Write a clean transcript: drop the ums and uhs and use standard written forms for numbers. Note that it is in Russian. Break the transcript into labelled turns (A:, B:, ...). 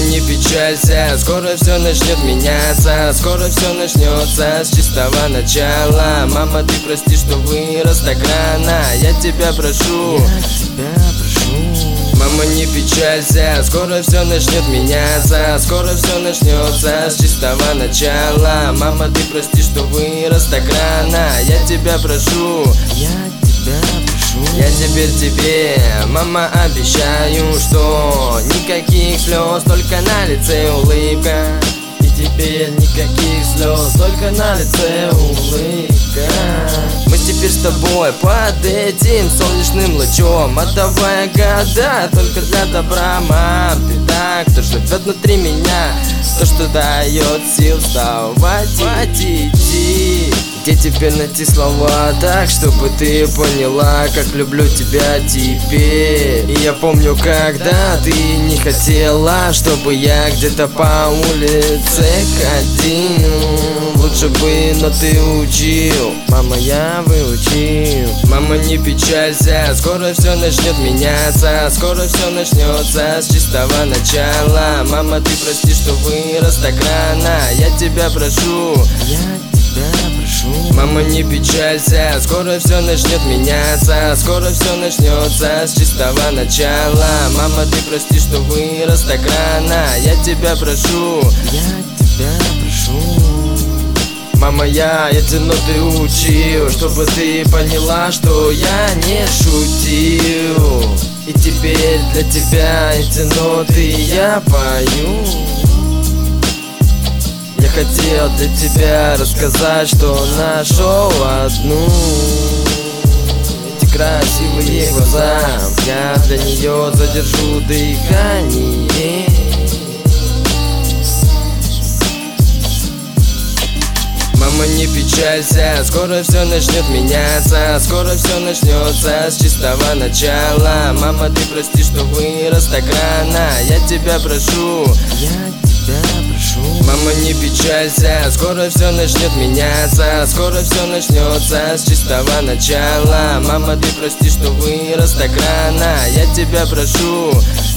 A: не печалься, скоро все начнет меняться, скоро все начнется с чистого начала. Мама, ты прости, что вырос так рано, я тебя прошу. Мама, не печалься, скоро все начнет меняться, скоро все начнется с чистого начала. Мама, ты прости, что вырос так рано, я тебя прошу. Я теперь тебе, мама, обещаю, что никаких слез, только на лице улыбка. И теперь никаких слез, только на лице улыбка. Мы теперь с тобой под этим солнечным лучом, отдавая года только для добра. Мам, ты так, кто живет внутри меня, то, что дает сил вставать и идти. Где теперь найти слова так, чтобы ты поняла, как люблю тебя теперь? И я помню, когда ты не хотела, чтобы я где-то по улице ходил. Лучше бы, но ты учил, мама, я выучил. Мама, не печалься, скоро все начнет меняться, скоро все начнется с чистого начала. Мама, ты прости, что вырос так рано, я тебя прошу. Мама, не печалься, скоро все начнет меняться, скоро все начнется с чистого начала. Мама, ты прости, что вырос так рано, я тебя прошу. Мама, я эти ноты учил, чтобы ты поняла, что я не шутил. И теперь для тебя эти ноты я пою. Я хотел для тебя рассказать, что нашел одну. Эти красивые глаза, я для нее задержу дыхание. Мама, не печалься, скоро все начнет меняться, скоро все начнется с чистого начала. Мама, ты прости, что вырос так рано, я тебя прошу. Мама, не печалься, скоро все начнет меняться, скоро все начнется с чистого начала. Мама, ты прости, что вырос так рано, я тебя прошу.